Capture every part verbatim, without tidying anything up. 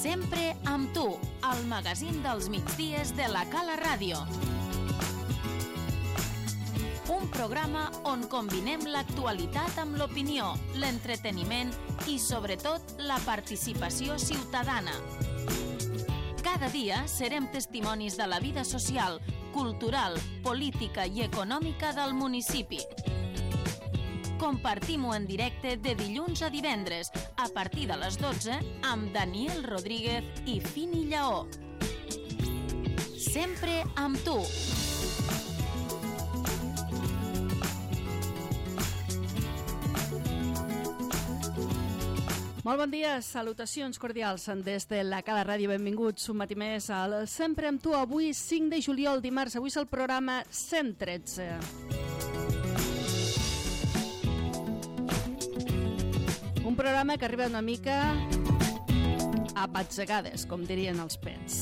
Sempre amb tu, el magazín dels migdies de la Cala Ràdio. Un programa on combinem l'actualitat amb l'opinió, l'entreteniment i, sobretot, la participació ciutadana. Cada dia serem testimonis de la vida social, cultural, política i econòmica del municipi. Compartim-ho en directe de dilluns a divendres, a partir de les dotze, amb Daniel Rodríguez i Fini Lleó. Sempre amb tu. Molt bon dia, salutacions cordials des de la Cala Ràdio. Benvinguts un matí més al Sempre amb tu. Avui cinc de juliol, dimarts. Avui és el programa cent tretze. Un programa que arriba una mica a batzegades, com dirien els pets.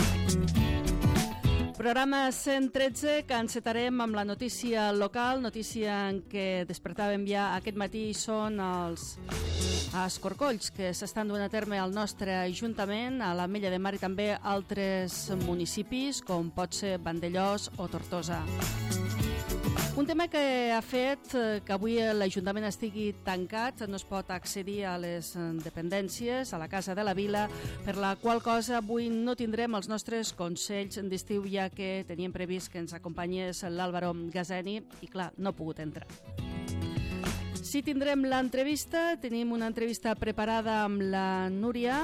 Programa cent tretze que encetarem amb la notícia local, notícia en què despertàvem ja aquest matí. Són els escorcolls que s'estan duent a terme al nostre Ajuntament, a l'Ametlla de Mar i també altres municipis, com pot ser Vandellòs o Tortosa. Un tema que ha fet que avui l'Ajuntament estigui tancat, no es pot accedir a les dependències, a la Casa de la Vila, per la qual cosa avui no tindrem els nostres consells d'estiu, ja que teníem previst que ens acompanyés l'Àlvaro Gazeni i, clar, no ha pogut entrar. Sí, tindrem l'entrevista, tenim una entrevista preparada amb la Núria.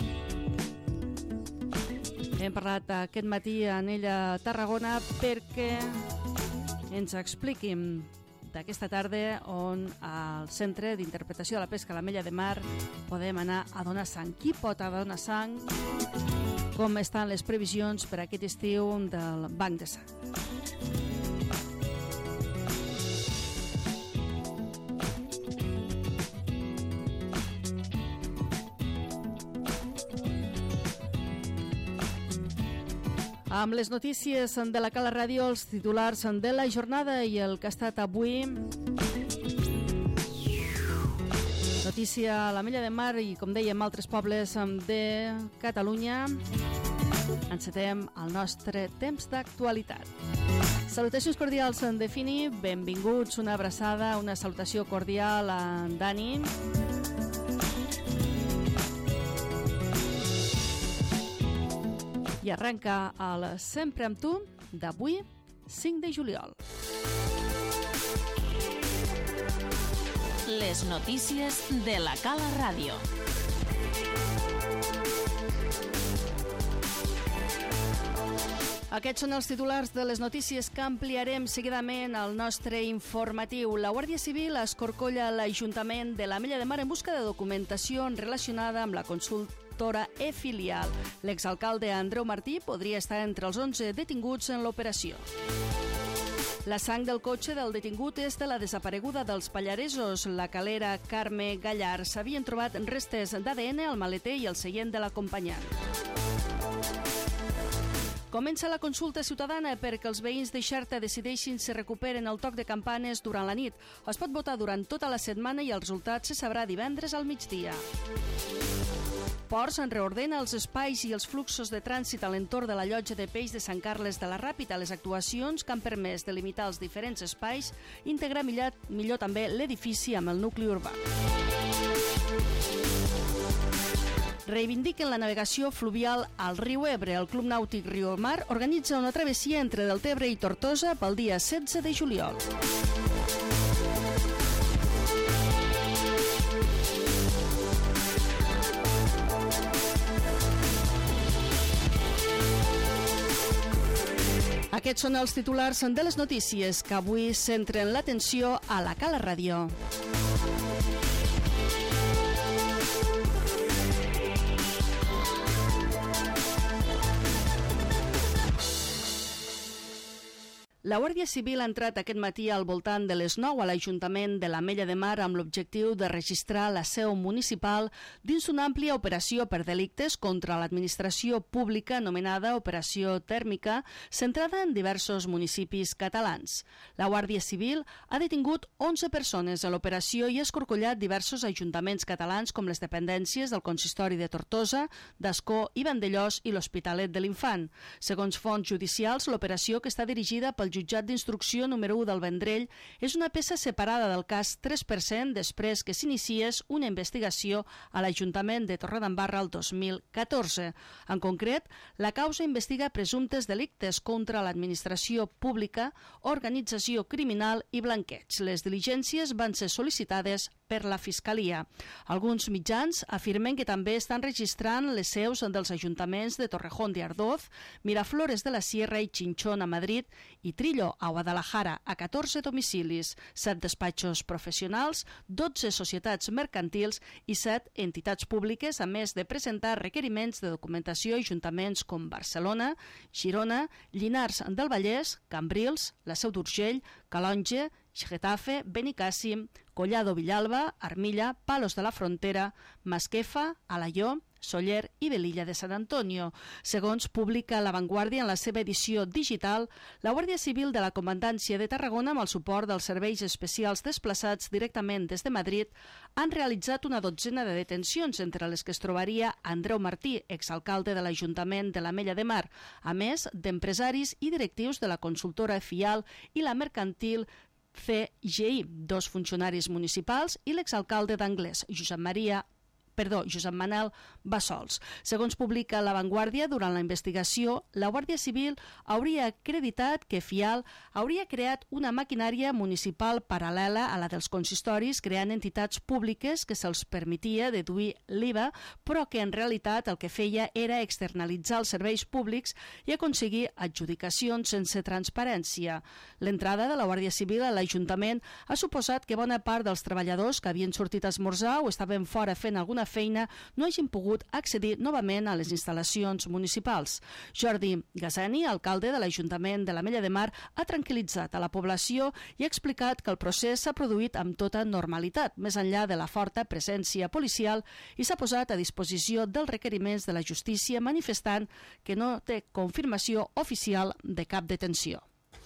Hem parlat aquest matí en ella a Tarragona perquè ens expliquin d'aquesta tarda on al Centre d'Interpretació de la Pesca a l'Ametlla de Mar podem anar a donar sang. Qui pot a donar sang? Com estan les previsions per aquest estiu del Banc de Sang? Amb les notícies de la Cala Ràdio, els titulars de la jornada i el que ha estat avui. Notícia a l'Ametlla de Mar i, com dèiem, altres pobles de Catalunya. Encetem el nostre temps d'actualitat. Salutacions cordials en Defini, benvinguts, una abraçada, una salutació cordial a en Dani. I arrenca el Sempre amb tu d'avui, cinc de juliol. Les notícies de la Cala Ràdio. Aquests són els titulars de les notícies que ampliarem seguidament al nostre informatiu. La Guàrdia Civil escorcolla l'Ajuntament de l'Ametlla de Mar en busca de documentació relacionada amb la consultora e-filial. L'exalcalde Andreu Martí podria estar entre els onze detinguts en l'operació. La sang del cotxe del detingut és de la desapareguda dels pallaresos. La calera Carme Gallar. S'havien trobat restes d'A D N al maleter i al seient de l'acompanyant. Comença la consulta ciutadana perquè els veïns de Xerta decideixin si recuperen el toc de campanes durant la nit. Es pot votar durant tota la setmana i el resultat se sabrà divendres al migdia. Ports en reordena els espais i els fluxos de trànsit a l'entorn de la llotja de peix de Sant Carles de la Ràpita. Les actuacions que han permès delimitar els diferents espais i integrar millor, millor també l'edifici amb el nucli urbà. Reivindiquen la navegació fluvial al riu Ebre. El Club Nàutic Riu-Mar organitza una travessia entre Deltebre i Tortosa pel dia setze de juliol. Aquests són els titulars de les notícies que avui centren l'atenció a la Cala Ràdio. La Guàrdia Civil ha entrat aquest matí al voltant de les nou a l'Ajuntament de l'Ametlla de Mar amb l'objectiu de registrar la seu municipal dins una àmplia operació per delictes contra l'administració pública anomenada Operació Tèrmica, centrada en diversos municipis catalans. La Guàrdia Civil ha detingut onze persones a l'operació i ha escorcollat diversos ajuntaments catalans com les dependències del Consistori de Tortosa, d'Ascó i Vandellòs i l'Hospitalet de l'Infant. Segons fonts judicials, l'operació, que està dirigida pel jutjat d'instrucció número u del Vendrell, és una peça separada del cas tres per cent després que s'iniciés una investigació a l'Ajuntament de Torredembarra el dos mil catorze. En concret, la causa investiga presumptes delictes contra l'administració pública, organització criminal i blanqueig. Les diligències van ser sol·licitades per la Fiscalia. Alguns mitjans afirmen que també estan registrant les seus dels ajuntaments de Torrejón de Ardoz, Miraflores de la Sierra i Chinchón a Madrid i Trillo a Guadalajara a catorze domicilis, set despatxos professionals, dotze societats mercantils i set entitats públiques, a més de presentar requeriments de documentació a ajuntaments com Barcelona, Girona, Llinars del Vallès, Cambrils, la Seu d'Urgell, Calonge, Getafe, Benicàssim, Collado Villalba, Armilla, Palos de la Frontera, Masquefa, Alaior, Soller i Velilla de Sant Antonio. Segons publica La Vanguardia en la seva edició digital, la Guàrdia Civil de la Comandància de Tarragona, amb el suport dels serveis especials desplaçats directament des de Madrid, han realitzat una dotzena de detencions, entre les que es trobaria Andreu Martí, exalcalde de l'Ajuntament de l'Ametlla de Mar, a més d'empresaris i directius de la consultora Fial i la mercantil C G I, dos funcionaris municipals i l'exalcalde d'Anglès, Josep Maria Perdó, Josep Manel Bassols. Segons publica La Vanguardia, durant la investigació, la Guàrdia Civil hauria acreditat que Fial hauria creat una maquinària municipal paral·lela a la dels consistoris, creant entitats públiques que se'ls permetia deduir l'I V A, però que en realitat el que feia era externalitzar els serveis públics i aconseguir adjudicacions sense transparència. L'entrada de la Guàrdia Civil a l'Ajuntament ha suposat que bona part dels treballadors que havien sortit a esmorzar o estaven fora fent alguna feina no hagin pogut accedir novament a les instal·lacions municipals. Jordi Gasani, alcalde de l'Ajuntament de l'Ametlla de Mar, ha tranquil·litzat a la població i ha explicat que el procés s'ha produït amb tota normalitat, més enllà de la forta presència policial, i s'ha posat a disposició dels requeriments de la justícia, manifestant que no té confirmació oficial de cap detenció.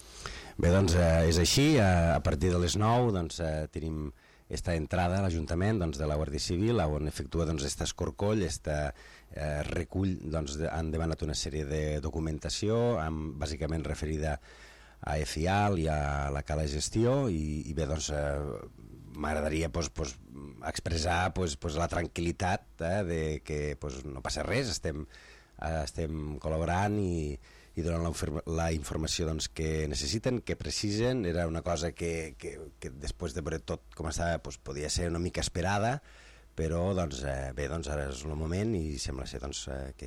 Bé, doncs eh, és així. A partir de les nou doncs, eh, tenim esta entrada a l'Ajuntament doncs, de la Guàrdia Civil, on efectua doncs, este escorcoll, este eh, recull, doncs, de, han demanat una sèrie de documentació, amb, bàsicament referida a EFIAL i a la cala de gestió, i, i bé, doncs, eh, m'agradaria pues, pues, expressar pues, pues, la tranquil·litat eh, de que pues, no passa res, estem, eh, estem col·laborant i i donant la, la informació doncs, que necessiten, que precisen. Era una cosa que, que, que després de veure tot com estava doncs, podia ser una mica esperada, però doncs, eh, bé, doncs ara és el moment i sembla ser doncs, eh, que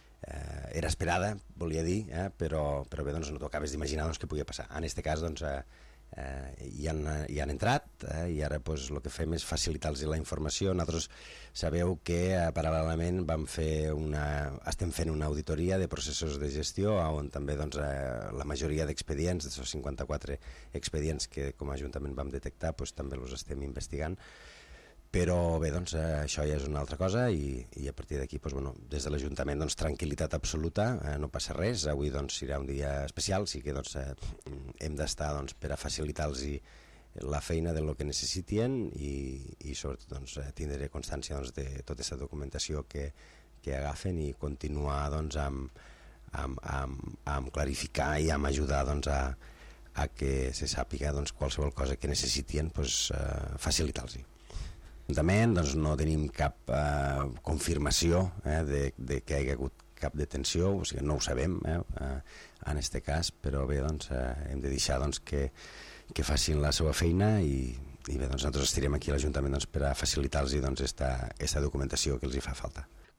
eh, era esperada, volia dir, eh, però, però bé, doncs, no t'ho acabes d'imaginar doncs, què podia passar. En aquest cas doncs, eh, eh, hi, han, hi han entrat eh, i ara pues, el que fem és facilitar-los la informació. Nosaltres sabeu que eh, paral·lelament vam fer una, estem fent una auditoria de processos de gestió on també doncs, eh, la majoria d'expedients, dels cinquanta-quatre expedients que com a Ajuntament vam detectar, pues, també els estem investigant. Però bé, doncs, eh, això ja és una altra cosa i, i a partir d'aquí, doncs, bueno, des de l'Ajuntament, doncs, tranquil·litat absoluta, eh, no passa res. Avui doncs, serà un dia especial, sí que doncs, eh, hem d'estar doncs, per a facilitar-los la feina de lo que necessitien i, i sobretot doncs, tindré constància doncs, de tota aquesta documentació que, que agafen i continuar doncs, amb, amb, amb, amb clarificar i amb ajudar doncs, a, a que se sàpiga doncs, qualsevol cosa que necessitien, doncs, eh, facilitar-los. Doncs no tenim cap eh, confirmació eh, de, de que hi ha hagut cap detenció, o sigui, no ho sabem eh, eh, en aquest cas, però bé, doncs, eh, hem de deixar doncs, que, que facin la seva feina i, i bé, doncs, nosaltres estirem aquí a l'Ajuntament doncs, per a facilitar-los doncs, esta, esta documentació que els hi fa falta.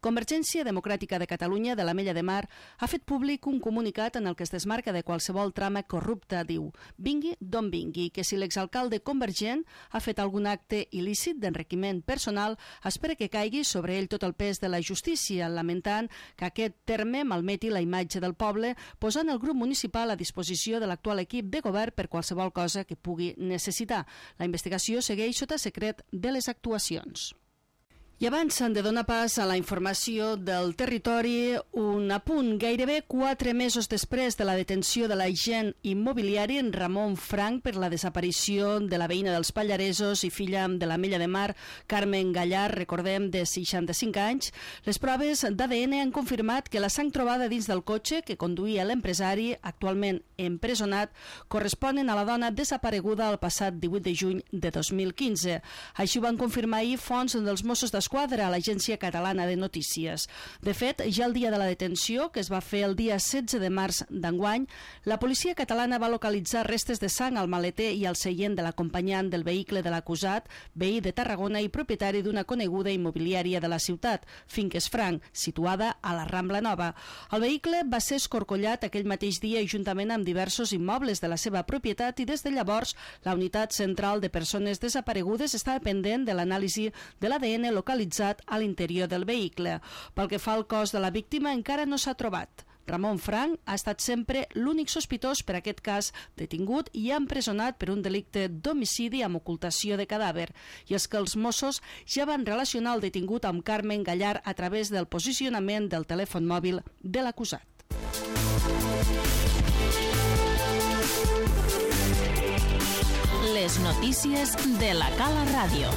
Convergència Democràtica de Catalunya de l'Ametlla de Mar ha fet públic un comunicat en el que es desmarca de qualsevol trama corrupta. Diu, vingui d'on vingui, que si l'exalcalde convergent ha fet algun acte il·lícit d'enriquiment personal, espera que caigui sobre ell tot el pes de la justícia, lamentant que aquest terme malmeti la imatge del poble, posant el grup municipal a disposició de l'actual equip de govern per qualsevol cosa que pugui necessitar. La investigació segueix sota secret de les actuacions. I abans de donar pas a la informació del territori, un apunt. Gairebé quatre mesos després de la detenció de l'agent immobiliari en Ramon Frank per la desaparició de la veïna dels Pallaresos i filla de l'Ametlla de Mar, Carmen Gallar, recordem, de seixanta-cinc anys, les proves d'A D N han confirmat que la sang trobada dins del cotxe que conduïa l'empresari, actualment empresonat, corresponen a la dona desapareguda el passat divuit de juny de dos mil quinze. Així ho van confirmar ahir fonts dels Mossos d'Esquadra a l'Agència Catalana de Notícies. De fet, ja el dia de la detenció, que es va fer el dia setze de març d'enguany, la policia catalana va localitzar restes de sang al maleter i al seient de l'acompanyant del vehicle de l'acusat, veí de Tarragona i propietari d'una coneguda immobiliària de la ciutat, Finques Frank, situada a la Rambla Nova. El vehicle va ser escorcollat aquell mateix dia juntament amb diversos immobles de la seva propietat i des de llavors la Unitat Central de Persones Desaparegudes està pendent de l'anàlisi de l'A D N localitzat a l'interior del vehicle. Pel que fa al cos de la víctima, encara no s'ha trobat. Ramon Frank ha estat sempre l'únic sospitós per aquest cas detingut i empresonat per un delicte d'homicidi amb ocultació de cadàver. I és que els Mossos ja van relacionar el detingut amb Carmen Gallar a través del posicionament del telèfon mòbil de l'acusat. Les notícies de la Cala Ràdio.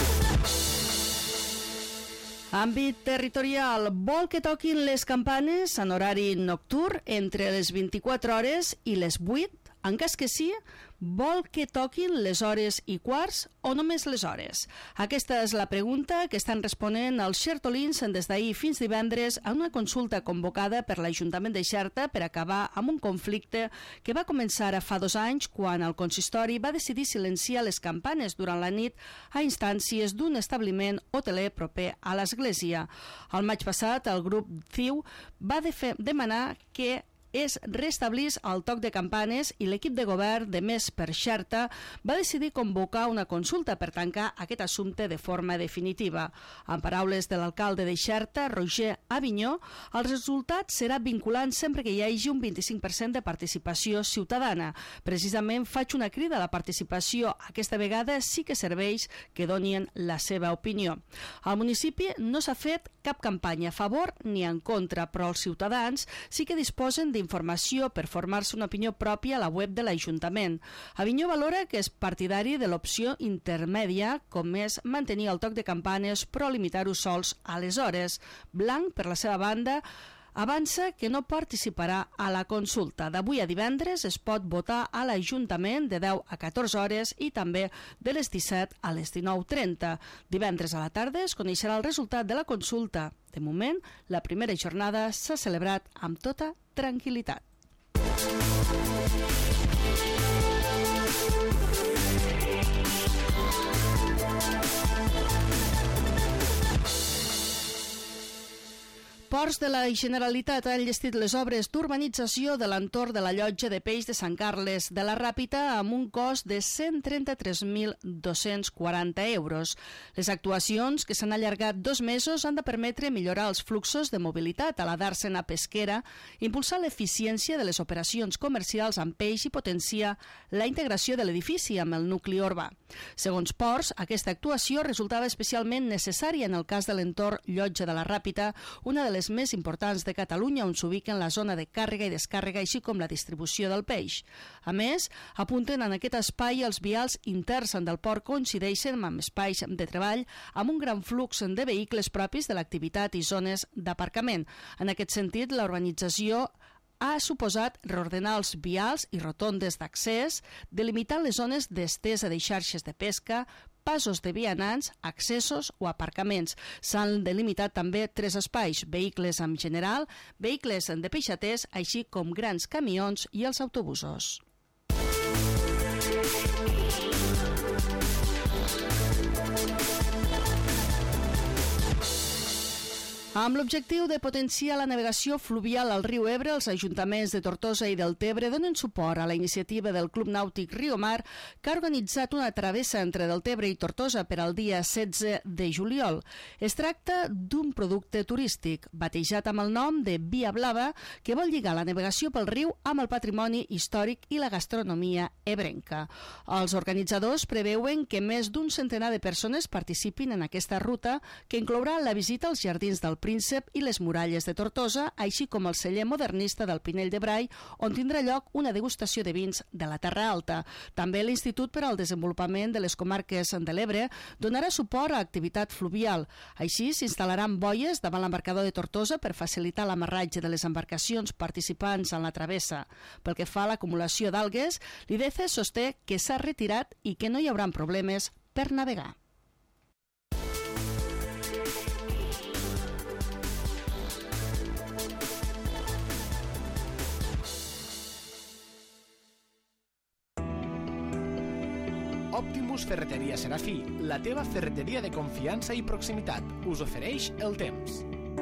Àmbit territorial. Vol que toquin les campanes en horari nocturn entre les vint-i-quatre hores i les vuit? En cas que sí, vol que toquin les hores i quarts o només les hores? Aquesta és la pregunta que estan responent els xertolins des d'ahir fins divendres a una consulta convocada per l'Ajuntament de Xerta per acabar amb un conflicte que va començar a fa dos anys quan el consistori va decidir silenciar les campanes durant la nit a instàncies d'un establiment hoteler proper a l'església. El maig passat, el grup C I U va demanar que es restablís el toc de campanes i l'equip de govern de Més per Xerta va decidir convocar una consulta per tancar aquest assumpte de forma definitiva. En paraules de l'alcalde de Xerta, Roger Avinyó, el resultat serà vinculant sempre que hi hagi un vint-i-cinc per cent de participació ciutadana. Precisament faig una crida a la participació. Aquesta vegada sí que serveix que donin la seva opinió. Al municipi no s'ha fet cap campanya a favor ni en contra, però els ciutadans sí que disposen d'informació per formar-se una opinió pròpia a la web de l'Ajuntament. Avinyó valora que és partidari de l'opció intermèdia, com és mantenir el toc de campanes però limitar-ho sols a les hores. Blanc, per la seva banda, avança que no participarà a la consulta. D'avui a divendres es pot votar a l'Ajuntament de deu a catorze hores i també de les disset a les dinou trenta. Divendres a la tarda es coneixerà el resultat de la consulta. De moment, la primera jornada s'ha celebrat amb tota tranquil·litat. Ports de la Generalitat han llestit les obres d'urbanització de l'entorn de la llotja de peix de Sant Carles de la Ràpita amb un cost de cent trenta-tres mil dos-cents quaranta euros. Les actuacions, que s'han allargat dos mesos, han de permetre millorar els fluxos de mobilitat a la dàrsena pesquera, impulsar l'eficiència de les operacions comercials amb peix i potenciar la integració de l'edifici amb el nucli urbà. Segons Ports, aquesta actuació resultava especialment necessària en el cas de l'entorn llotja de la Ràpita, una de les més importants de Catalunya, on s'ubiquen la zona de càrrega i descàrrega, així com la distribució del peix. A més, apunten en aquest espai els vials interns del port coincideixen amb espais de treball amb un gran flux de vehicles propis de l'activitat i zones d'aparcament. En aquest sentit, la urbanització ha suposat reordenar els vials i rotondes d'accés, delimitar les zones d'estesa de xarxes de pesca, passos de vianants, accessos o aparcaments. S'han delimitat també tres espais, vehicles en general, vehicles de peixaters, així com grans camions i els autobusos. Amb l'objectiu de potenciar la navegació fluvial al riu Ebre, els ajuntaments de Tortosa i del Tebre donen suport a la iniciativa del Club Nàutic Riomar, que ha organitzat una travessa entre del Tebre i Tortosa per al dia setze de juliol. Es tracta d'un producte turístic, batejat amb el nom de Via Blava, que vol lligar la navegació pel riu amb el patrimoni històric i la gastronomia ebrenca. Els organitzadors preveuen que més d'un centenar de persones participin en aquesta ruta, que inclourà la visita als jardins del Príncep i les muralles de Tortosa, així com el celler modernista del Pinell de Brai, on tindrà lloc una degustació de vins de la Terra Alta. També l'Institut per al Desenvolupament de les Comarques de l'Ebre donarà suport a activitat fluvial. Així s'instal·laran boies davant l'embarcador de Tortosa per facilitar l'amarratge de les embarcacions participants en la travessa. Pel que fa a l'acumulació d'algues, l'I D C sosté que s'ha retirat i que no hi haurà problemes per navegar. Optimus Ferreteria Serafí, la teva ferreteria de confiança i proximitat, us ofereix el temps.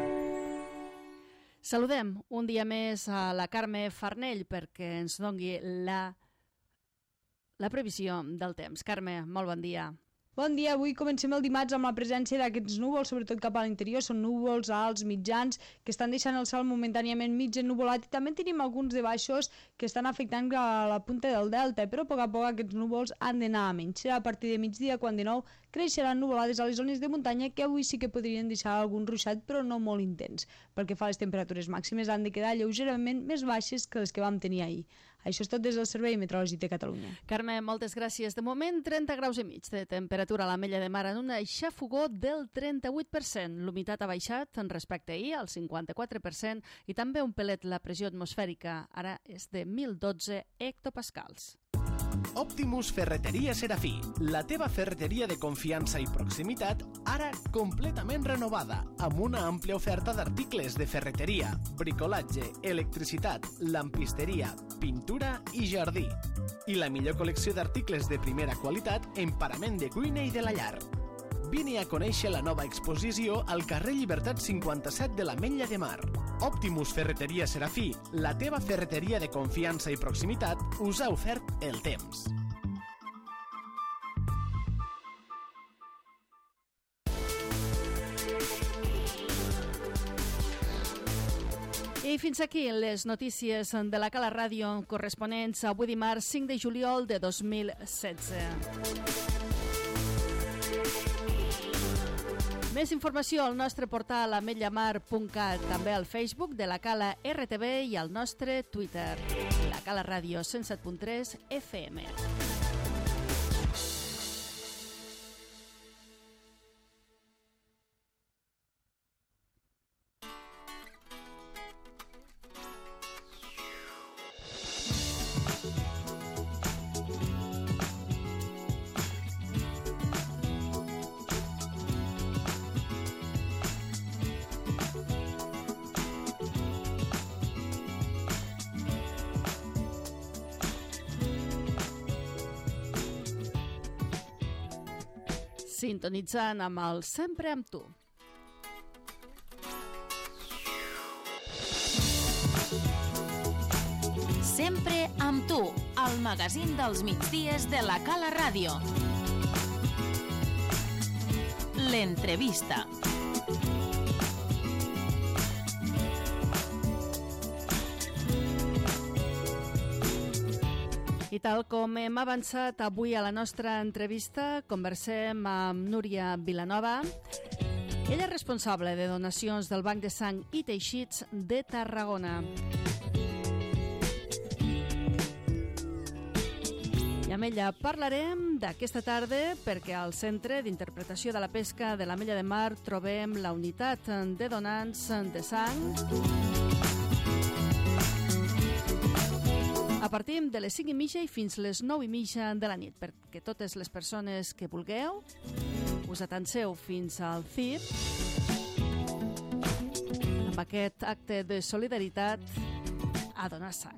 Saludem un dia més a la Carme Farnell perquè ens doni la, la previsió del temps. Carme, molt bon dia. Bon dia, avui comencem el dimarts amb la presència d'aquests núvols, sobretot cap a l'interior. Són núvols alts, mitjans, que estan deixant el cel momentàniament mig ennuvolat, i també tenim alguns de baixos que estan afectant a la punta del delta, però a poc a poc aquests núvols han d'anar a menys. Serà a partir de migdia quan de nou creixeran nuvolades a les zones de muntanya, que avui sí que podrien deixar algun ruixat, però no molt intens. Pel que fa a les temperatures màximes, han de quedar lleugerament més baixes que les que vam tenir ahir. Això és tot des del Servei Meteorològic de Catalunya. Carme, moltes gràcies. De moment, trenta graus i mig de temperatura a l'Ametlla de Mar en una xafogó del trenta-vuit per cent. L'humitat ha baixat en respecte a ahir, al cinquanta-quatre per cent, i també un pelet la pressió atmosfèrica. Ara és de mil dotze hectopascals. Optimus Ferreteria Serafí, la teva ferreteria de confiança i proximitat, ara completament renovada, amb una àmplia oferta d'articles de ferreteria, bricolatge, electricitat, lampisteria, pintura i jardí. I la millor col·lecció d'articles de primera qualitat en parament de cuina i de la llar. Vine a conèixer la nova exposició al carrer Llibertat cinquanta-set de l'Ametlla de Mar. Optimus Ferreteria Serafí, la teva ferreteria de confiança i proximitat, us ha ofert el temps. I fins aquí les notícies de la Cala Ràdio corresponents a avui dimarts cinc de juliol de dos mil setze. Més informació al nostre portal ametllamar punt cat, també al Facebook de la Cala R T V i al nostre Twitter, la Cala Ràdio cent set punt tres F M. Sintonitzant amb el Sempre amb tu. Sempre amb tu, el magazín dels migdies de la Cala Ràdio. L'entrevista. I tal com hem avançat avui a la nostra entrevista, conversem amb Núria Vilanova. Ella és responsable de donacions del Banc de Sang i Teixits de Tarragona. I amb ella parlarem d'aquesta tarda perquè al Centre d'Interpretació de la Pesca de l'Ametlla de Mar trobem la unitat de donants de sang. A partir de les cinc i mitja i fins les nou i mitja de la nit, perquè totes les persones que vulgueu us atanseu fins al C I P amb aquest acte de solidaritat a donar sang.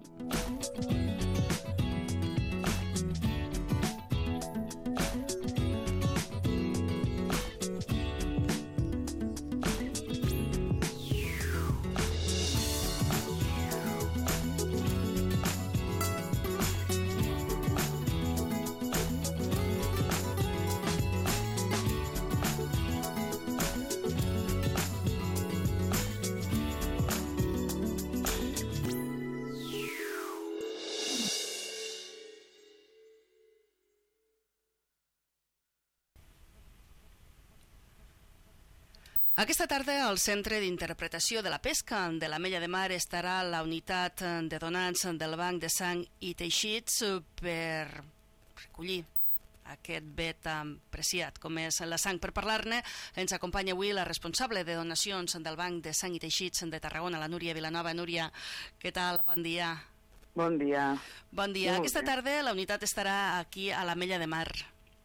Aquesta tarda al Centre d'Interpretació de la Pesca de l'Ametlla de Mar estarà la unitat de donants del Banc de Sang i Teixits per recollir aquest bé tan preciat com és la sang. Per parlar-ne ens acompanya avui la responsable de donacions del Banc de Sang i Teixits de Tarragona, la Núria Vilanova. Núria, què tal? Bon dia. Bon dia. Bon dia. Aquesta tarda la unitat estarà aquí a l'Ametlla de Mar.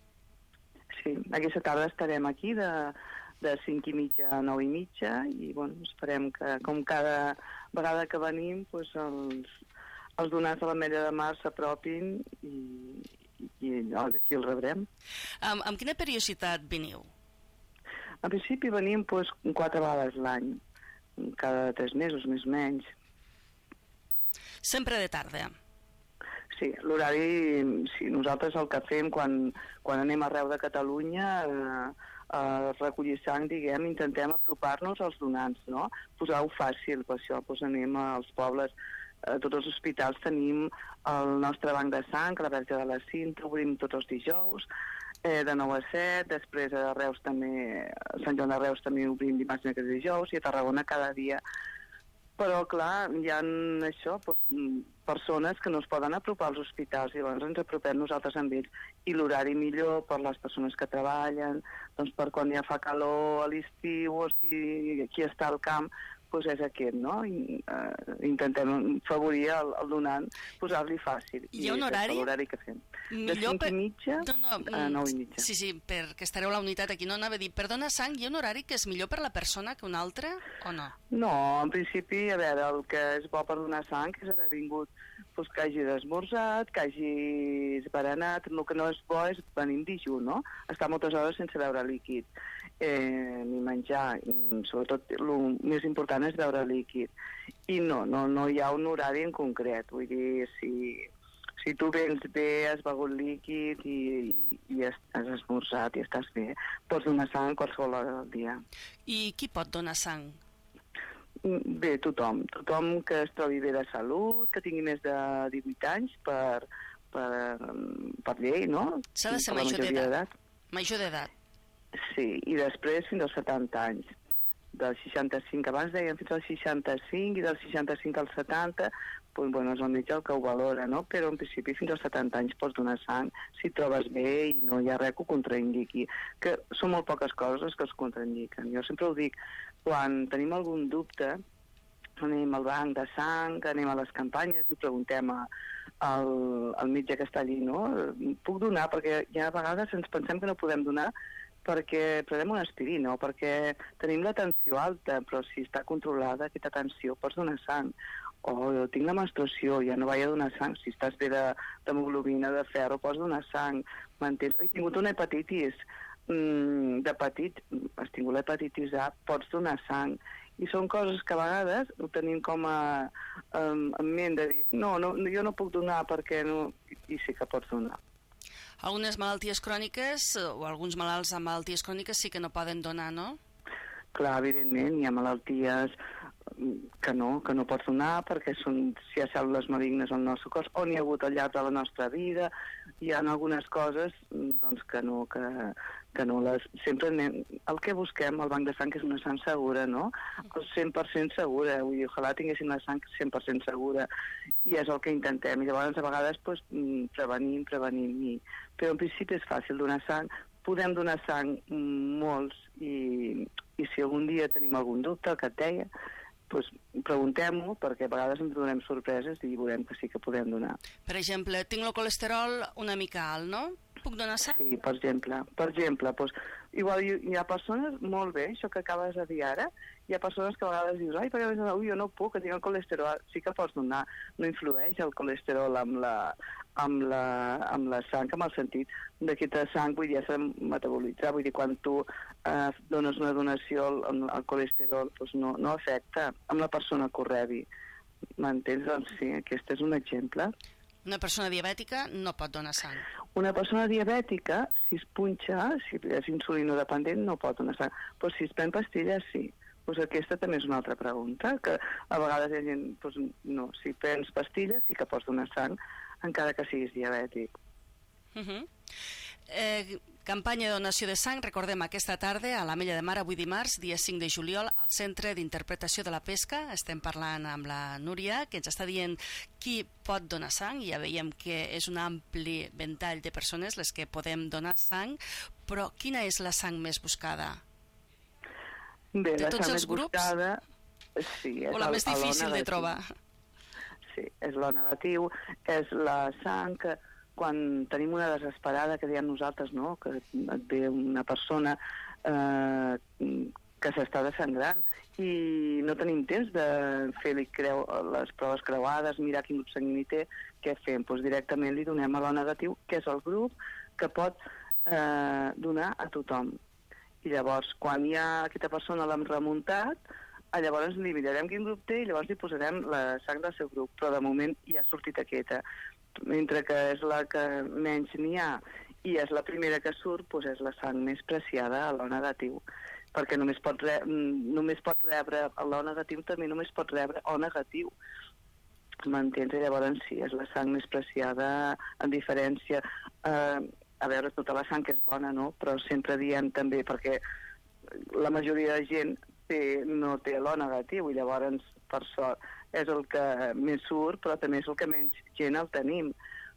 Sí, aquesta tarda estarem aquí de... de cinc i mitja a nou i mitja i bueno, esperem que com cada vegada que venim doncs els, els donants de l'Ametlla de Mar s'apropin i, i, i no, aquí els rebrem. Amb, amb quina periodicitat veniu? En principi venim doncs, quatre vegades l'any, cada tres mesos més o menys. Sempre de tarda? Sí, l'horari, sí, nosaltres el que fem quan, quan anem arreu de Catalunya eh, a recollir sang, diguem, intentem apropar-nos als donants, no? Posar-ho fàcil, per això doncs anem als pobles, a tots els hospitals tenim el nostre banc de sang, a la Verge de la Cinta, obrim tots els dijous, eh, de nou a set, després a Reus també, a Sant Joan de Reus també obrim dimarts i dijous, i a Tarragona cada dia. Però, clar, hi ha això, doncs, persones que no es poden apropar als hospitals i llavors ens apropem nosaltres amb ells. I l'horari millor per les persones que treballen, doncs per quan ja fa calor a l'estiu o si aquí està al camp, doncs és aquest, no? I, uh, intentem favorir el, el donant, posar-li fàcil. Hi ha un horari? I és l'horari que fem. Millor de cinc per... i mitja no, no, a nou i mitja. Sí, sí, perquè estareu a la unitat aquí. No anava a dir, per donar sang hi ha un horari que és millor per la persona que un altre o no? No, en principi, a veure, el que és bo per donar sang és haver vingut doncs, que hagi esmorzat, que hagi berenat. El que no és bo és venir dijú, no? Estar moltes hores sense beure líquid. Eh, ni menjar, sobretot el més important és beure líquid. I no, no, no hi ha un horari en concret, vull dir, si, si tu vens bé, has begut líquid i, i has, has esmorzat i estàs bé, pots donar sang qualsevol hora del dia. I qui pot donar sang? Bé, tothom, tothom que es trobi bé de salut, que tingui més de divuit anys per, per, per llei, no? S'ha de ser major d'edat. Major d'edat. Sí, i després fins als setanta anys. Del seixanta-cinc, abans deien fins als seixanta-cinc, i del seixanta-cinc als setanta, doncs, bueno, és el metge el que ho valora, no? Però en principi fins als setanta anys pots donar sang si et trobes bé i no hi ha res que ho contraindiqui. Que són molt poques coses que es contraindiquen. Jo sempre ho dic, quan tenim algun dubte, anem al banc de sang, anem a les campanyes i ho preguntem a, al, al metge que està allí, no? Puc donar? Perquè hi ha vegades ens pensem que no podem donar perquè prenem una aspirina o perquè tenim la tensió alta, però si està controlada aquesta tensió pots donar sang. O tinc la menstruació, ja no vaig a donar sang. Si estàs bé d'hemoglobina, de ferro, pots donar sang. M'entens? He tingut una hepatitis mm, de petit, has tingut l'hepatitis A, pots donar sang. I són coses que a vegades ho tenim com a, um, en ment de dir no, no, jo no puc donar perquè no... I sí que pots donar. Algunes malalties cròniques o alguns malalts amb malalties cròniques sí que no poden donar, no? Clar, evidentment, hi ha malalties que no, que no pots donar perquè són, si hi ha cèl·lules malignes al nostre cos o n'hi ha hagut al llarg de la nostra vida. Hi ha algunes coses doncs, que no, que, que no les... Sempre anem, el que busquem al banc de sang és una sang segura, no? El cent per cent segura, vull dir, ojalà tinguéssim la sang cent per cent segura i és el que intentem. I llavors a vegades doncs, prevenim, prevenim. I... Però en principi és fàcil donar sang. Podem donar sang molts i, i si algun dia tenim algun dubte, el que et deia, doncs preguntem-ho, perquè a vegades ens donem sorpreses i veurem que sí que podem donar. Per exemple, tinc el colesterol una mica alt, no? Puc donar sang? Sí, per exemple. Per exemple, doncs, igual hi, hi ha persones, molt bé, això que acabes de dir ara, hi ha persones que a vegades dius, ai, perquè ui, jo no puc, que tinc el colesterol. Sí que pots donar, no influeix el colesterol amb la, amb la, amb la sang, amb el sentit d'aquesta sang, vull dir, ja s'ha metabolitzat, vull dir, quan tu eh, dones una donació, el, el colesterol doncs no, no afecta amb la persona que ho rebi. M'entens? Doncs sí, aquest és un exemple. Una persona diabètica no pot donar sang. Una persona diabètica, si es punxa, si és insulinodependent, no pot donar sang. Però si es pren pastilles, sí. Pues aquesta també és una altra pregunta, que a vegades hi ha gent, pues, no, si prens pastilles sí que pots donar sang, encara que siguis diabètic. Uh-huh. eh, Campanya de donació de sang, recordem, aquesta tarda a l'Ametlla de Mar, avui dimarts, dia cinc de juliol, al Centre d'Interpretació de la Pesca. Estem parlant amb la Núria, que ens està dient qui pot donar sang. Ja veiem que és un ampli ventall de persones les que podem donar sang, però quina és la sang més buscada? Bé, de la tots sang els més grups? buscada, sí, és O la el- més el O difícil de negatiu. trobar? Sí, és l'O negatiu, és la sang que quan tenim una desesperada, que diem nosaltres, no?, que et ve una persona eh, que s'està desangrant i no tenim temps de fer-li creu, les proves creuades, mirar quin grup sanguini té, què fem? Doncs directament li donem a l'O negatiu, que és el grup que pot eh, donar a tothom. I llavors, quan ja aquesta persona l'hem remuntat, llavors li mirarem quin grup té i llavors li posarem la sang del seu grup, però de moment ja ha sortit aquesta. Mentre que és la que menys n'hi ha i és la primera que surt, doncs és la sang més preciada a l'O negatiu, perquè només pot, re només pot rebre l'O negatiu, també només pot rebre O negatiu. M'entens? I llavors sí, és la sang més preciada, en diferència. Eh, a veure, tota la sang que és bona, no? Però sempre diem també, perquè la majoria de gent té, no té l'O negatiu, i llavors, per sort, és el que més surt, però també és el que menys gent el tenim.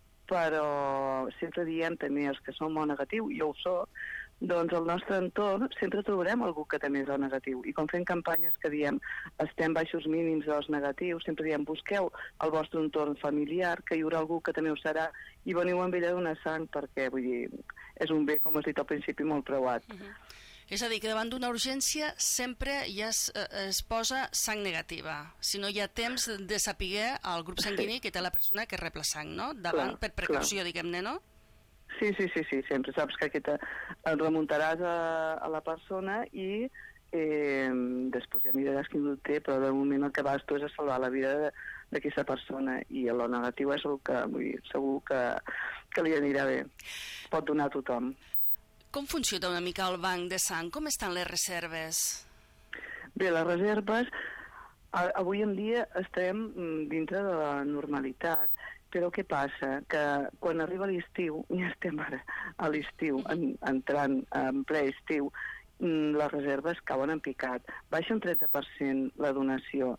Però sempre diem també els que som O negatiu, jo ho soc, doncs al nostre entorn sempre trobarem algú que també és O negatiu. I com fem campanyes que diem estem baixos mínims dels negatius, sempre diem busqueu el vostre entorn familiar, que hi haurà algú que també ho serà, i veniu amb ella a donar sang, perquè vull dir, és un bé, com has dit al principi, molt preuat. Uh -huh. És a dir, que davant d'una urgència sempre ja es, es posa sang negativa. Si no hi ha temps de saber el grup sanguini que té la persona que rep la sang, no? Davant, clar, per precaució, diguem-ne, no? Sí, sí, sí, sí, sempre saps que aquesta et remuntaràs a, a la persona i eh, després ja miraràs quin grup té, però de moment el que vas tu és a salvar la vida d'aquesta persona, i l'O negatiu és el que vull dir, segur que, que li anirà bé. Pot donar a tothom. Com funciona una mica el banc de sang? Com estan les reserves? Bé, les reserves, avui en dia estem dintre de la normalitat, però què passa? Que quan arriba l'estiu, ja estem ara a l'estiu, en, entrant en ple estiu, les reserves cauen en picat. Baixa un trenta per cent la donació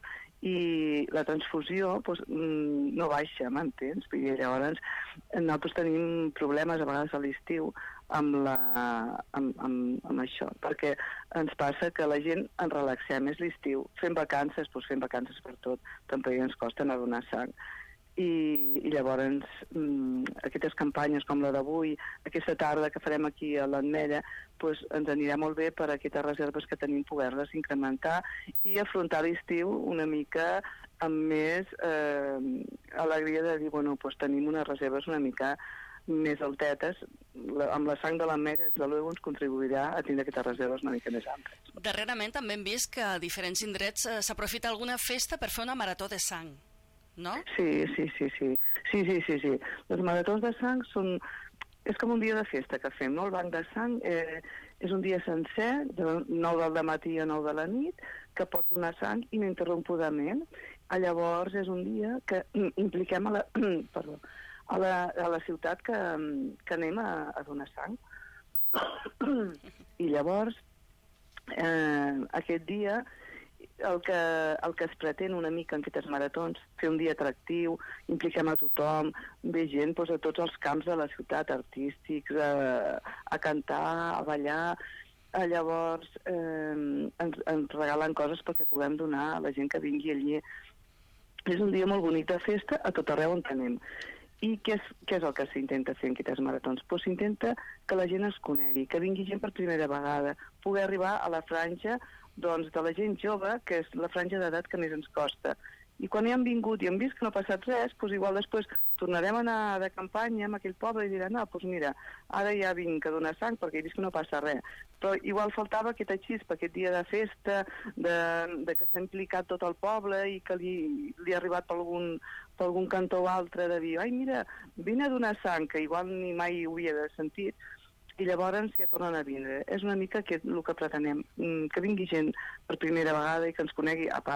i la transfusió doncs, no baixa, m'entens? Llavors, nosaltres tenim problemes a vegades a l'estiu amb, la, amb, amb, amb això, perquè ens passa que la gent ens relaxem més l'estiu, fem vacances, doncs fem vacances per tot, tampoc ens costa anar a donar sang. I, i llavors mmm, aquestes campanyes com la d'avui, aquesta tarda que farem aquí a l'Ametlla, doncs ens anirà molt bé per a aquestes reserves que tenim poder-les incrementar i afrontar l'estiu una mica amb més eh, alegria de dir, bueno, doncs tenim unes reserves una mica més altetes, la, amb la sang de l'Ametlla, des de l'U E U ens contribuirà a tindre aquestes reserves una mica més amples. Darrerament també hem vist que a diferents indrets eh, s'aprofita alguna festa per fer una marató de sang, no? Sí, sí, sí, sí. Sí, sí, sí, sí. Les maratons de sang són... És com un dia de festa que fem, no? El banc de sang eh, és un dia sencer, de nou del matí a nou de la nit, que pots donar sang ininterrompudament. Llavors és un dia que impliquem a la, perdó, a la, a la ciutat que, que anem a, a donar sang. I llavors, eh, aquest dia... El que, el que es pretén una mica en aquestes maratons, fer un dia atractiu, impliquem a tothom, ve gent doncs, a tots els camps de la ciutat, artístics, a, a cantar, a ballar, a llavors eh, ens, ens regalen coses perquè puguem donar a la gent que vingui allí. És un dia molt bonic de festa a tot arreu on anem. I què és, què és el que s'intenta fer en aquestes maratons? Pues s'intenta que la gent es conegui, que vingui gent per primera vegada, poder arribar a la franja doncs, de la gent jove, que és la franja d'edat que més ens costa. I quan hi han vingut i hem vist que no ha passat res, doncs igual després tornarem a anar de campanya amb aquell poble i diran, no, doncs mira, ara ja vinc a donar sang perquè he vist que no passa res. Però igual faltava aquesta xispa, aquest dia de festa, de, de que s'ha implicat tot el poble i que li, li ha arribat per algun, per algun cantó o altre de dir, ai mira, vine a donar sang, que igual ni mai ho havia de sentit, i llavors ja tornen a vindre. És una mica que, el que pretenem, que vingui gent per primera vegada i que ens conegui, a part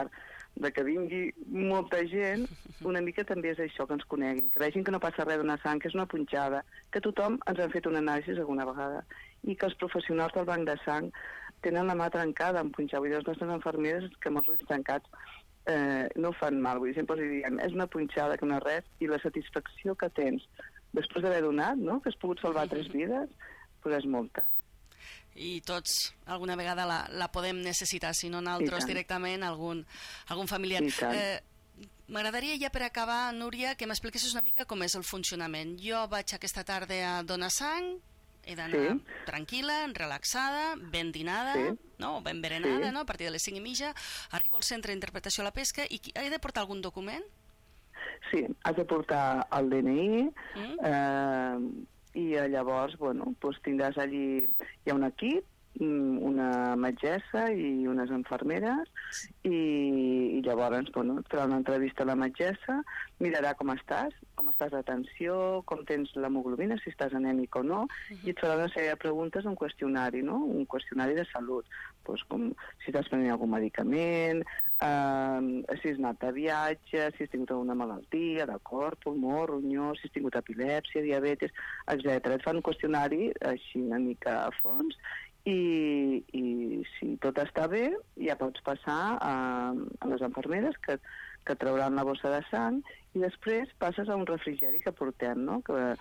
de que vingui molta gent, una mica també és això, que ens coneguin, que vegin que no passa res d'una sang, que és una punxada, que tothom ens han fet una anàlisi alguna vegada, i que els professionals del banc de sang tenen la mà trencada en punxar. Vull dir, les nostres infermeres que amb els ulls tancats eh, no fan mal, vull dir, sempre els diem, és una punxada que no és res, i la satisfacció que tens després d'haver donat, no?, que has pogut salvar tres vides, però és molta. I tots alguna vegada la, la podem necessitar, si no nosaltres directament algun, algun familiar. Eh, M'agradaria ja per acabar, Núria, que m'expliquessis una mica com és el funcionament. Jo vaig aquesta tarda a donar sang, he d'anar sí. tranquil·la, relaxada, ben dinada, sí. no? ben berenada, sí. no? a partir de les cinc i mitja, arribo al centre d'interpretació a la pesca i he de portar algun document? Sí, has de portar el D N I, mm. eh, i llavors, bueno, doncs tindràs allí, hi ha un equip, una metgessa i unes infermeres, i, i llavors, bueno, et farà una entrevista a la metgessa, mirarà com estàs, com estàs d'atenció, com tens l'hemoglobina, si estàs anèmic o no, uh-huh. i et farà una sèrie de preguntes, un qüestionari, no?, un qüestionari de salut, doncs com si estàs prenent algun medicament, eh, si has anat de viatge, si has tingut alguna malaltia de cor, pulmó, ronyó, si has tingut epilèpsia, diabetes, etcètera. Et fan un qüestionari així una mica a fons, i, i si tot està bé, ja pots passar a, a les infermeres que, que trauran la bossa de sang, i després passes a un refrigeri que portem, no?, que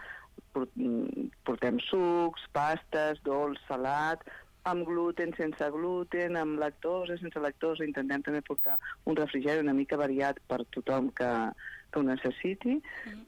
portem sucs, pastes, dolç, salat, amb gluten, sense gluten, amb lactosa, sense lactosa. Intentem també portar un refrigeri una mica variat per tothom que, que ho necessiti. Mm.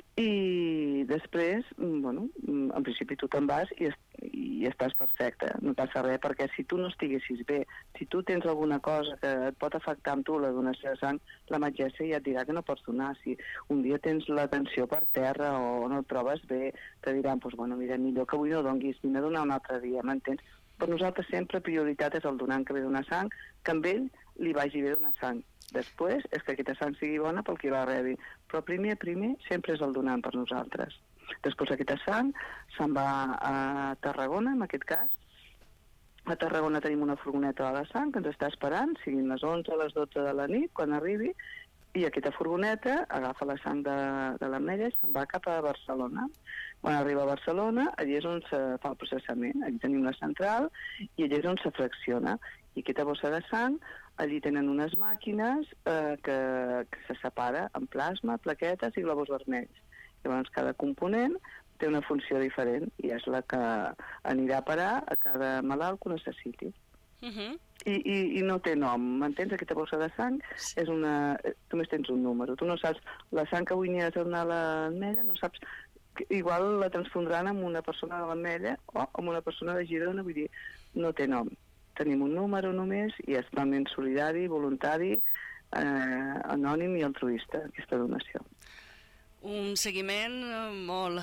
I després, bueno, en principi tu te'n vas i, i estàs perfecte, no passa res, perquè si tu no estiguessis bé, si tu tens alguna cosa que et pot afectar amb tu la donació de sang, la metgessa ja et dirà que no pots donar. Si un dia tens la tensió per terra o no et trobes bé, te diran, doncs, bueno, mira, millor que avui no donguis, vine a donar un altre dia, m'entens? Per nosaltres sempre prioritat és el donant que ve donar sang, que amb ell li vagi bé donar sang. Després és que aquesta sang sigui bona pel qui la rebi, però primer, primer, sempre és el donant per nosaltres. Després aquesta sang se'n va a Tarragona, en aquest cas. A Tarragona tenim una furgoneta de la sang que ens està esperant, siguin les onze o les dotze de la nit, quan arribi, i aquesta furgoneta agafa la sang de, de l'Ametlla i se'n va cap a Barcelona. Quan arriba a Barcelona, allà és on se fa el processament, allà tenim la central i allà és on se fracciona. I aquesta bossa de sang, allí tenen unes màquines eh, que, que se separa en plasma, plaquetes i globus vermells. Llavors cada component té una funció diferent i és la que anirà a parar a cada malalt que ho necessiti. Uh-huh. I, i, I no té nom, m'entens? Aquesta bossa de sang és una... Tu només tens un número, tu no saps la sang que avui n'hi ha de donar a l'Ametlla, no saps... Igual la transfondran amb una persona de l'Ametlla o amb una persona de Girona, vull dir, no té nom. Tenim un número només i és totalment solidari, voluntari, eh, anònim i altruista, aquesta donació. Un seguiment molt...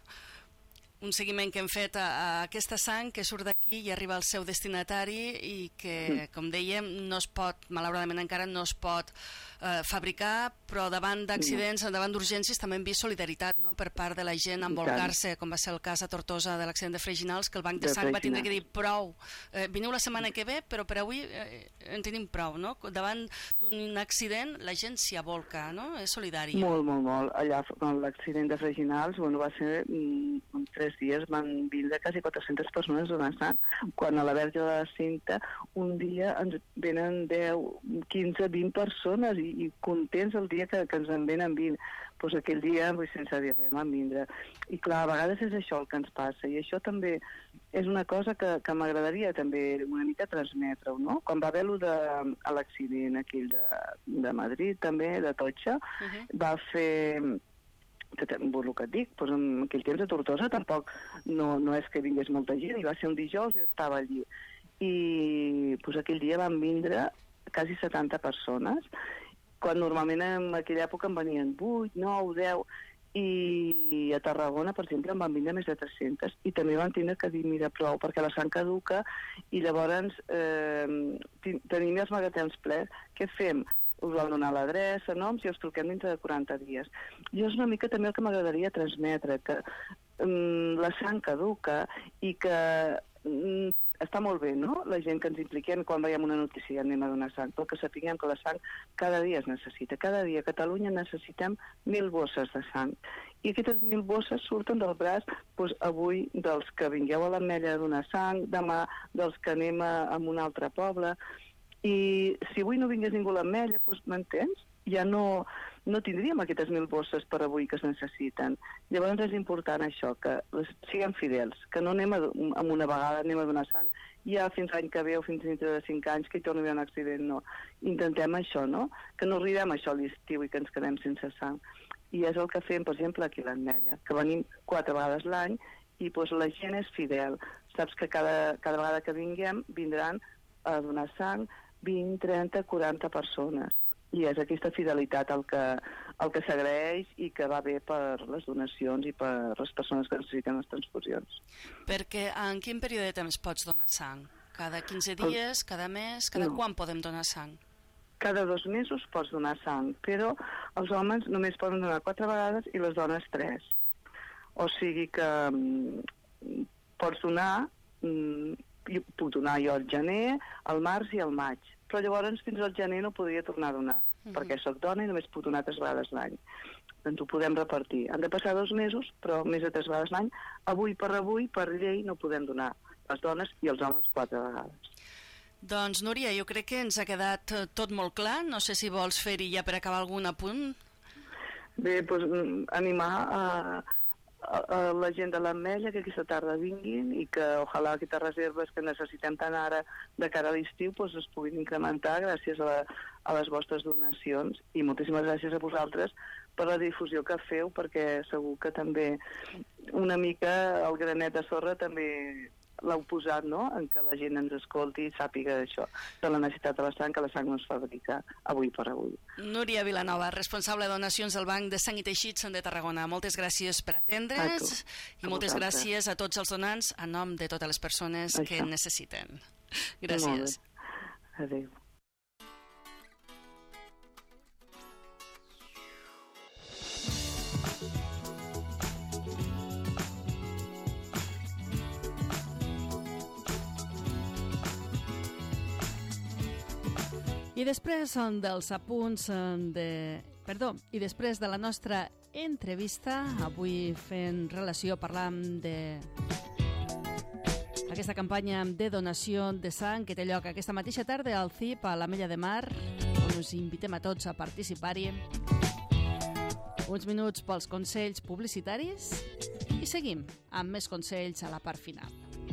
un seguiment que hem fet a, a aquesta sang que surt d'aquí i arriba al seu destinatari i que, mm. com dèiem, no es pot, malauradament encara no es pot eh, fabricar, però davant d'accidents, no. davant d'urgències, també hem vist solidaritat, no?, per part de la gent en volcar-se, com va ser el cas a Tortosa de l'accident de Freginals, que el banc de, de sang Freginals. va tindre que dir prou, eh, veniu la setmana que ve, però per avui eh, en tenim prou, no? Davant d'un accident la gent s'hi abolca, no? És solidària. Molt, molt, molt. Allà, l'accident de Freginals, bueno, va ser mm, en tres dies van vindre quasi quatre-centes persones donant sang, quan a la Verge de la Cinta un dia ens venen deu, quinze, vint persones i, i contents el dia que, que ens en venen vint. Doncs aquell dia, pues, sense dir res, van vindre. I clar, a vegades és això el que ens passa, i això també és una cosa que, que m'agradaria també una mica transmetre-ho, no? Quan va haver-lo de l'accident aquell de, de Madrid, també, de Totxa, uh-huh. va fer... el que et dic, doncs en aquell temps a Tortosa tampoc no, no és que vingués molta gent, i va ser un dijous i estava allí. I doncs aquell dia van vindre quasi setanta persones, quan normalment en aquella època en venien vuit, nou, deu, i a Tarragona, per exemple, en van vindre més de tres-centes, i també van tindre que dir, mira, prou, perquè la sang caduca, i llavors eh, tenim els magatzins plens, què fem? Us van donar l'adreça, noms, i us truquem dintre de quaranta dies. Jo és una mica també el que m'agradaria transmetre, que um, la sang caduca i que um, està molt bé, no?, la gent que ens impliquem quan veiem una notícia i anem a donar sang, però que sapiguem que la sang cada dia es necessita. Cada dia a Catalunya necessitem mil bosses de sang. I aquestes mil bosses surten del braç, doncs, avui dels que vingueu a l'Ametlla a donar sang, demà dels que anem a, a un altre poble. I si avui no vingués ningú a l'Ametlla, doncs, m'entens? Ja no, no tindríem aquestes mil bosses per avui que es necessiten. Llavors és important això, que siguem fidels, que no anem a, amb una vegada, anem a donar sang, ja fins l'any que ve o fins dintre de cinc anys, que hi torni a haver un accident, no. Intentem això, no? Que no arribem a això a l'estiu i que ens quedem sense sang. I és el que fem, per exemple, aquí a l'Ametlla, que venim quatre vegades l'any i doncs, la gent és fidel. Saps que cada, cada vegada que vinguem vindran a donar sang vint, trenta, quaranta persones. I és aquesta fidelitat el que, el que s'agraeix i que va bé per les donacions i per les persones que necessiten les transfusions. Perquè en quin període de temps pots donar sang? Cada quinze dies, cada mes, cada no. Quan podem donar sang? Cada dos mesos pots donar sang, però els homes només poden donar quatre vegades i les dones tres. O sigui que mm, pots donar, mm, puc donar jo al gener, al març i al maig. Però llavors fins al gener no podria tornar a donar, uh-huh. perquè sóc dona i només puc donar tres vegades l'any. Doncs ho podem repartir. Han de passar dos mesos, però més de tres vegades l'any. Avui per avui, per llei, no podem donar les dones i els homes quatre vegades. Doncs, Núria, jo crec que ens ha quedat tot molt clar. No sé si vols fer-hi ja per acabar algun apunt. Bé, doncs animar a... a la gent de l'Ametlla que aquesta tarda vinguin i que ojalà aquestes reserves que necessitem tant ara de cara a l'estiu doncs es puguin incrementar gràcies a, la, a les vostres donacions i moltíssimes gràcies a vosaltres per la difusió que feu, perquè segur que també una mica el granet de sorra també l'heu posat, no?, en què la gent ens escolti i sàpiga això, de la necessitat de la sang, que la sang no es fabrica avui per avui. Núria Vilanova, responsable de donacions del Banc de Sang i Teixits de Tarragona. Moltes gràcies per atendre's i moltes gràcies a tots els donants en nom de totes les persones això. Que necessiten. Gràcies. Adéu. I després dels apunts de... Perdó, i després de la nostra entrevista, avui fent relació, parlant de aquesta campanya de donació de sang que té lloc aquesta mateixa tarda al C I P a l'Ametlla de Mar, on us invitem a tots a participar-hi. Uns minuts pels consells publicitaris i seguim amb més consells a la part final.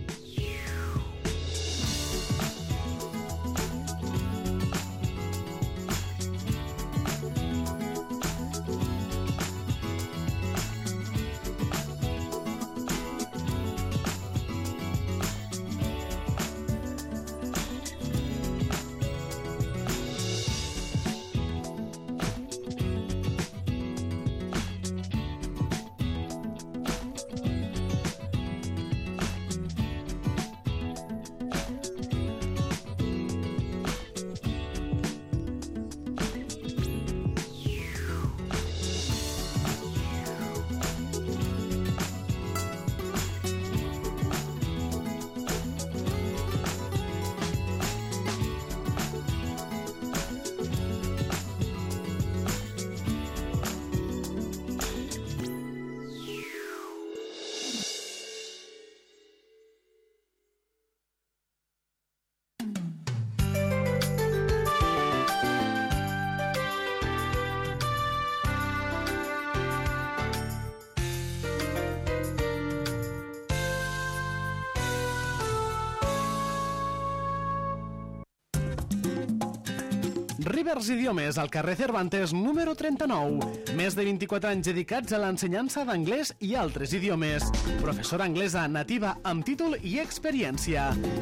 Rivers Idiomes, al carrer Cervantes, número trenta-nou. Més de vint-i-quatre anys dedicats a l'ensenyança d'anglès i altres idiomes. Professora anglesa nativa amb títol i experiència.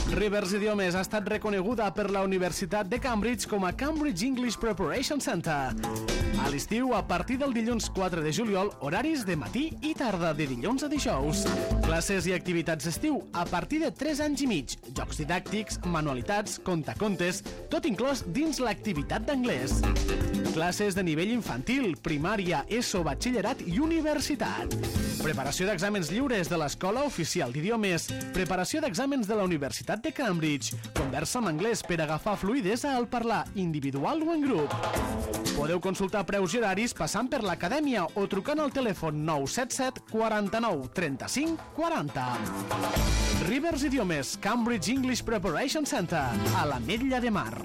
Rivers Idiomes ha estat reconeguda per la Universitat de Cambridge com a Cambridge English Preparation Center. A l'estiu, a partir del dilluns quatre de juliol, horaris de matí i tarda, de dilluns a dijous. Classes i activitats d'estiu a partir de tres anys i mig. Jocs didàctics, manualitats, contacontes, tot inclòs dins l'activitat d'anglès. Classes de nivell infantil, primària, ESO, batxillerat i universitat. Preparació d'exàmens lliures de l'Escola Oficial d'Idiomes. Preparació d'exàmens de la Universitat de Cambridge. Conversa en anglès per agafar fluïdesa al parlar, individual o en grup. Podeu consultar preus i horaris passant per l'acadèmia o trucant al telèfon nou set set quaranta-nou trenta-cinc quaranta. Rivers Idiomes, Cambridge English Preparation Center, a l'Ametlla de Mar.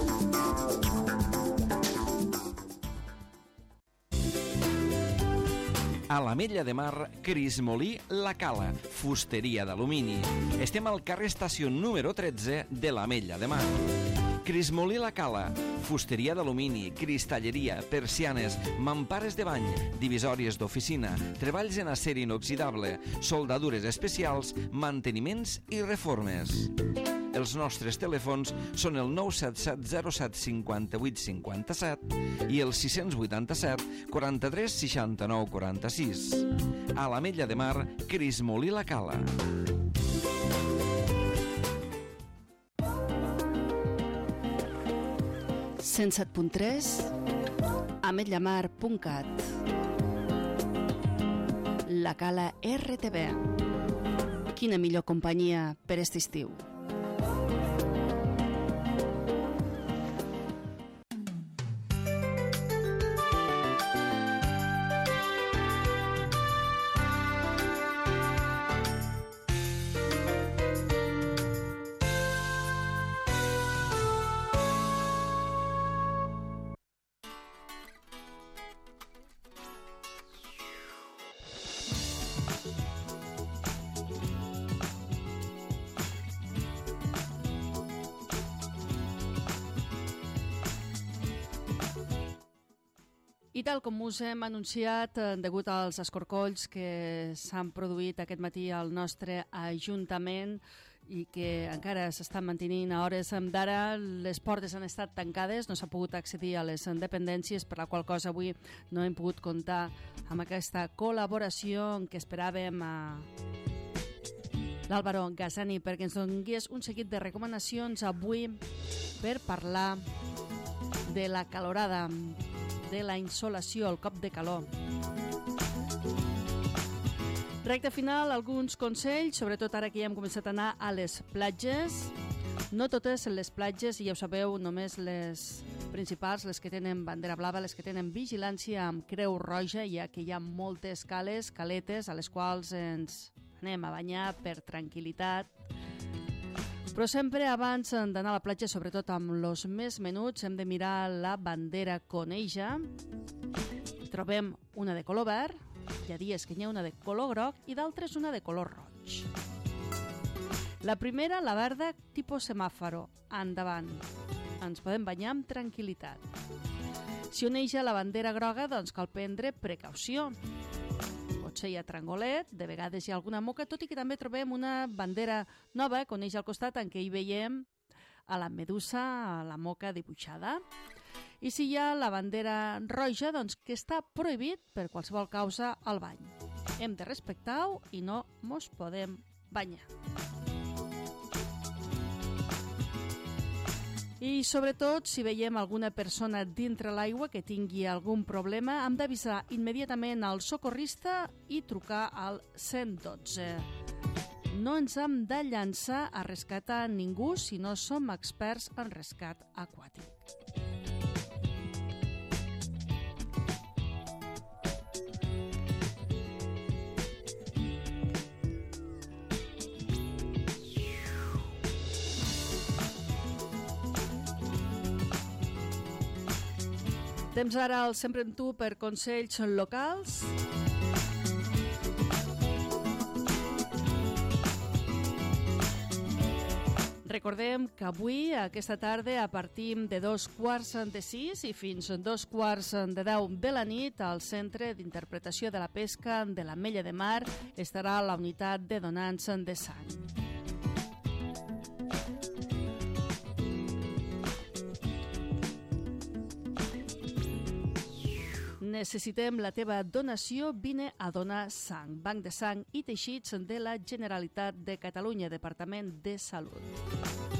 A l'Ametlla de Mar, Crismolí La Cala, fusteria d'alumini. Estem al carrer Estació número tretze de l'Ametlla de Mar. Crismolí La Cala, fusteria d'alumini, cristalleria, persianes, mampares de bany, divisòries d'oficina, treballs en acer inoxidable, soldadures especials, manteniments i reformes. Els nostres telèfons són el nou set set zero set cinquanta-vuit cinquanta-set i el sis vuitanta-set quaranta-tres seixanta-nou quaranta-sis. A l'Ametlla de Mar, Crismolí La Cala. cent set punt tres, ametllamar punt cat. La Cala R T V. Quina millor companyia per aquest estiu. I tal com us hem anunciat, degut als escorcolls que s'han produït aquest matí al nostre Ajuntament i que encara s'estan mantenint a hores d'ara, les portes han estat tancades, no s'ha pogut accedir a les dependències, per la qual cosa avui no hem pogut comptar amb aquesta col·laboració en què esperàvem a l'Álvaro Gazzani perquè ens donés un seguit de recomanacions avui per parlar de la calorada, de la insolació, el cop de calor. Recte final, alguns consells, sobretot ara que ja hem començat a anar a les platges. No totes les platges, i ja ho sabeu, només les principals, les que tenen bandera blava, les que tenen vigilància amb creu roja, ja que hi ha moltes cales, caletes, a les quals ens anem a banyar per tranquil·litat. Però sempre abans d'anar a la platja, sobretot amb els més menuts, hem de mirar la bandera coneja. Trobem una de color verd, hi ha dies que n'hi ha una de color groc i d'altres una de color roig. La primera, la verda, tipus semàforo. Endavant. Ens podem banyar amb tranquil·litat. Si oneja la bandera groga, doncs cal prendre precaució. Potser hi ha trangolet, de vegades hi ha alguna moca, tot i que també trobem una bandera nova que oneix al costat en què hi veiem a la medusa, a la moca dibuixada. I si hi ha la bandera roja, doncs que està prohibit per qualsevol causa al bany. Hem de respectar-ho i no mos podem banyar. I sobretot, si veiem alguna persona dintre l'aigua que tingui algun problema, hem d'avisar immediatament al socorrista i trucar al cent dotze. No ens hem de llançar a rescatar ningú si no som experts en rescat aquàtic. Temps ara al Sempre amb tu per consells locals. Recordem que avui, aquesta tarda, a partir de dos quarts de sis i fins a dos quarts de deu de la nit, al Centre d'Interpretació de la Pesca de l'Ametlla de Mar estarà la unitat de donants de sang. Necessitem la teva donació, vine a donar sang. Banc de sang i teixits de la Generalitat de Catalunya, Departament de Salut.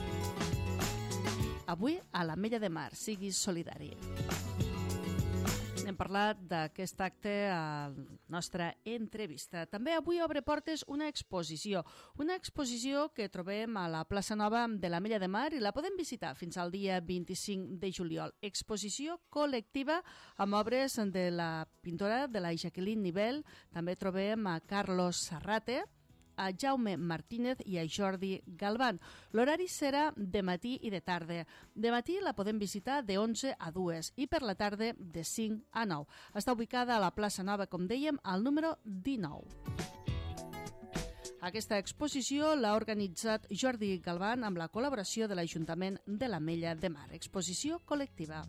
Avui, a l'Ametlla de Mar, siguis solidari. Hem parlat d'aquest acte a la nostra entrevista. També avui obre portes una exposició. Una exposició que trobem a la plaça Nova de l'Ametlla de Mar i la podem visitar fins al dia vint-i-cinc de juliol. Exposició col·lectiva amb obres de la pintora de la Jacqueline Nivel. També trobem a Carlos Sarrate, a Jaume Martínez i a Jordi Galván. L'horari serà de matí i de tarda. De matí la podem visitar de onze a dues i per la tarda de cinc a nou. Està ubicada a la plaça Nova, com dèiem, al número dinou. Aquesta exposició l'ha organitzat Jordi Galván amb la col·laboració de l'Ajuntament de l'Ametlla de Mar. Exposició col·lectiva.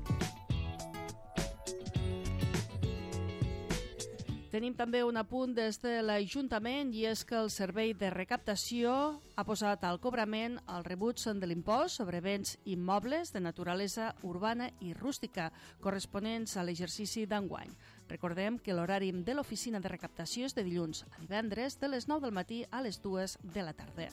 Tenim també un apunt des de l'Ajuntament i és que el Servei de Recaptació ha posat al cobrament els rebuts de l'impost sobre béns immobles de naturalesa urbana i rústica corresponents a l'exercici d'enguany. Recordem que l'horari de l'oficina de recaptació és de dilluns a divendres de les nou del matí a les dues de la tarda.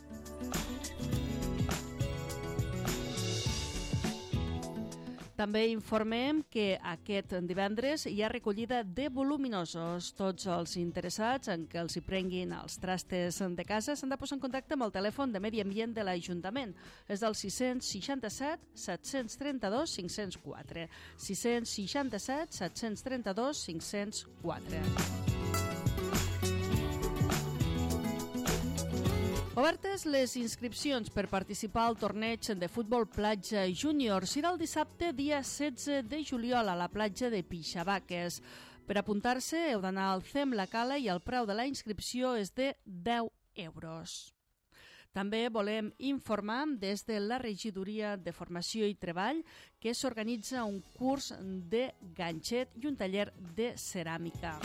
També informem que aquest divendres hi ha recollida de voluminosos. Tots els interessats en què els hi prenguin els trastes de casa s'han de posar en contacte amb el telèfon de Medi Ambient de l'Ajuntament. És del sis cents seixanta-set set cents trenta-dos cinc cents quatre. sis cents seixanta-set set cents trenta-dos cinc cents quatre. Obertes les inscripcions per participar al torneig de futbol platja júnior. Serà el dissabte, dia setze de juliol, a la platja de Pixabaques. Per apuntar-se heu d'anar al C E M La Cala i el preu de la inscripció és de deu euros. També volem informar des de la Regidoria de Formació i Treball que s'organitza un curs de ganxet i un taller de ceràmica.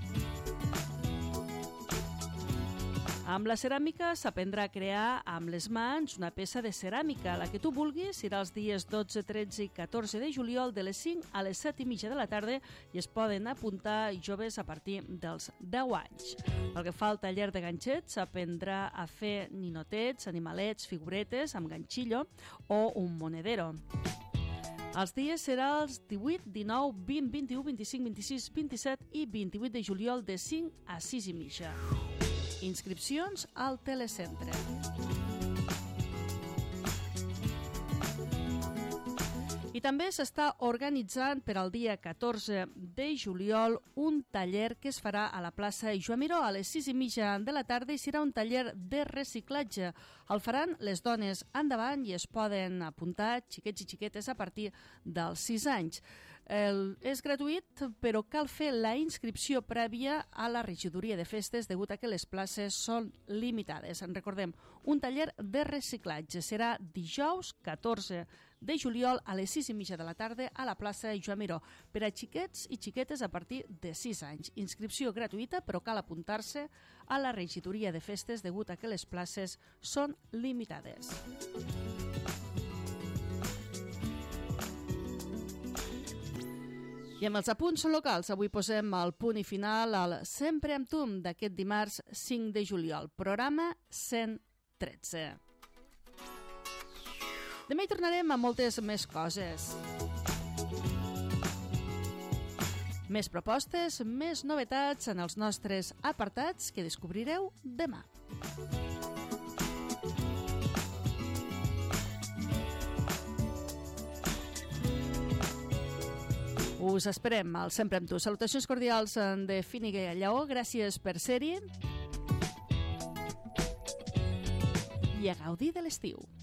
Amb la ceràmica s'aprendrà a crear amb les mans una peça de ceràmica. La que tu vulguis serà els dies dotze, tretze i catorze de juliol de les cinc a les set i mitja de la tarda i es poden apuntar joves a partir dels deu anys. Pel que fa al taller de ganxet, s'aprendrà a fer ninotets, animalets, figuretes amb ganxillo o un monedero. Els dies seran els divuit, dinou, vint, vint-i-u, vint-i-cinc, vint-i-sis, vint-i-set i vint-i-vuit de juliol de cinc a sis i mitja. Inscripcions al telecentre. I també s'està organitzant per al dia catorze de juliol un taller que es farà a la plaça Joan Miró a les sis i mitja de la tarda i serà un taller de reciclatge. El faran les dones endavant i es poden apuntar xiquets i xiquetes a partir dels sis anys. El, és gratuït, però cal fer la inscripció prèvia a la regidoria de festes degut a que les places són limitades. En recordem, un taller de reciclatge serà dijous catorze de juliol a les sis i mitja de la tarda a la plaça Joan Miró per a xiquets i xiquetes a partir de sis anys. Inscripció gratuïta, però cal apuntar-se a la regidoria de festes degut a que les places són limitades. I amb els apunts locals, avui posem el punt i final al Sempre amb tu d'aquest dimarts cinc de juliol, programa cent tretze. Demà hi tornarem amb moltes més coses. Més propostes, més novetats en els nostres apartats que descobrireu demà. Us esperem al Sempre amb tu. Salutacions cordials de Fíniga i Lleó. Gràcies per ser-hi. I a gaudir de l'estiu.